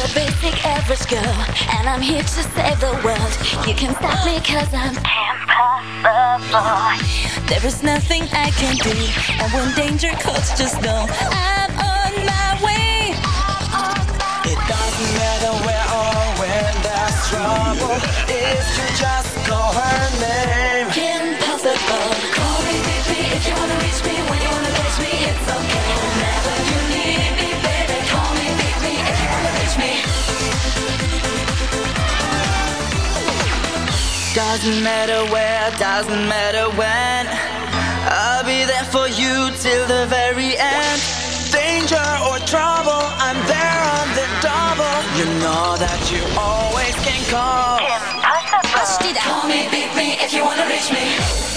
basic average girl, and I'm here to save the world. You can stop me cause I'm impossible. There is nothing I can do, and when danger calls, just know I'm on my way. It doesn't matter where or when there's trouble, if you just call her name. Impossible. Call me, baby, if you wanna reach me. When you wanna catch me, it's okay. Whenever you need me, baby, call me, baby, if you wanna reach me. Doesn't matter where, doesn't matter when, I'll be there for you till the very end. Danger or trouble, I'm there on the double. You know that you always can call. Impossible. Call me, beat me if you wanna reach me.